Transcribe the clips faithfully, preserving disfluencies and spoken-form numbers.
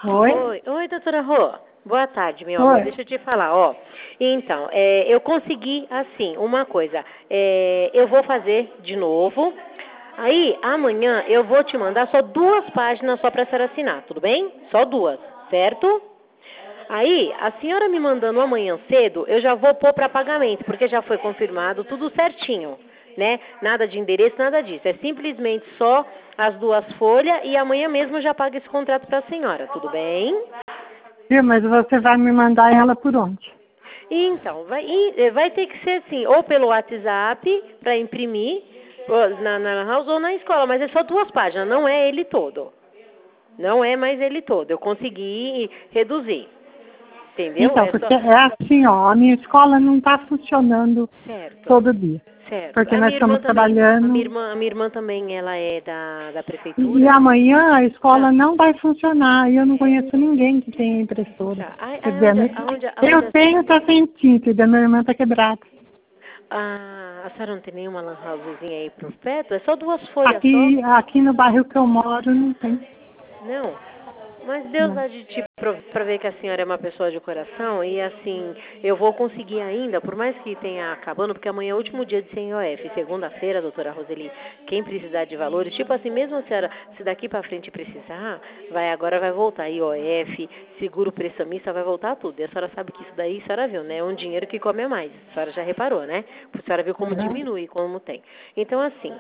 Oi? Oi, oi, doutora Rô. Boa tarde, meu amor. Oi. Deixa eu te falar, ó. Então, é, eu consegui, assim, uma coisa. É, eu vou fazer de novo. Aí, amanhã, eu vou te mandar só duas páginas só pra senhora assinar, tudo bem? Só duas, certo? Aí, a senhora me mandando amanhã cedo, eu já vou pôr para pagamento, porque já foi confirmado tudo certinho, né? Nada de endereço, nada disso. É simplesmente só as duas folhas e amanhã mesmo eu já pago esse contrato para a senhora, tudo bem? Viu, mas você vai me mandar ela por onde? Então, vai, e- vai ter que ser assim, ou pelo WhatsApp para imprimir ou na, na house ou na escola, mas é só duas páginas, não é ele todo. Não é mais ele todo. Eu consegui reduzir. Entendeu? Então, É só. porque é assim, ó, a minha escola não está funcionando Certo. todo dia. Certo. Porque A nós minha irmã estamos também. A minha trabalhando. irmã, a minha irmã também, ela é da, da E, e prefeitura. amanhã a Ah, escola não vai funcionar. E eu não é. conheço ninguém que tenha impressora. Tá. Ai, Quer ai, dizer, a aonde, minha- aonde, aonde eu a, tenho, tá sem tinta, e da minha irmã tá quebrada. a, a senhora não tem nenhuma lan housezinha aí por perto? É só duas folhas só? Aqui, aqui no bairro que eu moro não tem. Não. Mas Deus Não. há de te para ver que a senhora é uma pessoa de coração e assim, eu vou conseguir ainda, por mais que tenha acabando, porque amanhã é o último dia de C N O F, segunda-feira, doutora Roseli, quem precisar de valores, tipo assim, mesmo a senhora, se daqui para frente precisar, vai agora vai voltar I O F, seguro prestamista, vai voltar tudo. E a senhora sabe que isso daí, a senhora viu, né? É um dinheiro que come a mais. A senhora já reparou, né? A senhora viu como Uhum. diminui, como tem. Então, assim,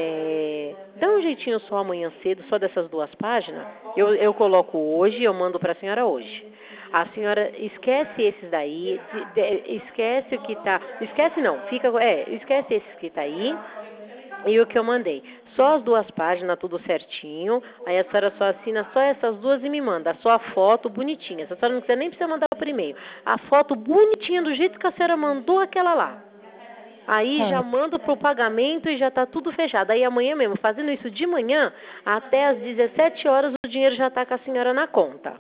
é, dá um jeitinho só amanhã cedo, só dessas duas páginas, eu, eu coloco hoje, eu mando para a senhora hoje. A senhora esquece esses daí, de- de- esquece o que tá, esquece não, fica, é, esquece esses que tá aí e o que eu mandei. Só as duas páginas, tudo certinho. Aí a senhora só assina só essas duas e me manda. Só a foto bonitinha. A senhora não precisa nem precisa mandar por e-mail. A foto bonitinha do jeito que a senhora mandou aquela lá. Aí já É, mando pro pagamento e já tá tudo fechado. Aí amanhã mesmo, fazendo isso de manhã, até às dezessete horas o dinheiro já tá com a senhora na conta.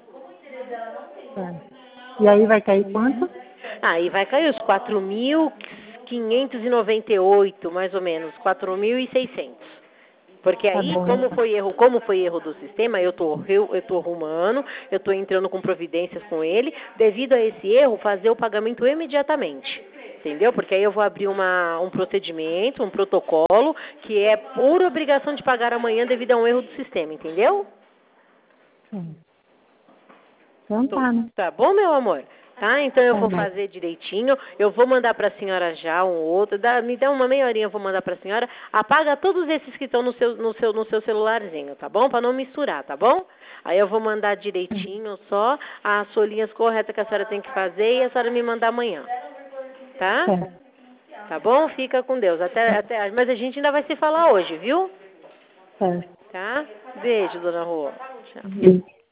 é. E aí vai cair quanto? Aí vai cair os quatro mil quinhentos e noventa e oito, mais ou menos, quatro mil e seiscentos. Porque Tá aí, bom, como então. foi erro, como foi erro do sistema, eu tô, eu, eu tô arrumando, eu tô entrando com providências com ele, devido a esse erro, fazer o pagamento imediatamente. Entendeu? Porque aí eu vou abrir uma, um procedimento, um protocolo, que é por obrigação de pagar amanhã devido a um erro do sistema, entendeu? Sim. Então Tô- tá, né? Tá bom, meu amor? Tá, então eu Tá vou bom. fazer direitinho. Eu vou mandar para a senhora já um outro. Dá, me dá uma meia horinha, eu vou mandar para a senhora. Apaga todos esses que estão no seu, no seu, no seu celularzinho, tá bom? Para não misturar, tá bom? Aí eu vou mandar direitinho só as folhinhas corretas que a senhora tem que fazer e a senhora me mandar amanhã, tá? Certo. Tá bom? Fica com Deus. Até, até, mas a gente ainda vai se falar hoje, viu? Certo. Tá? Beijo, dona Rua. Tchau. Beijo.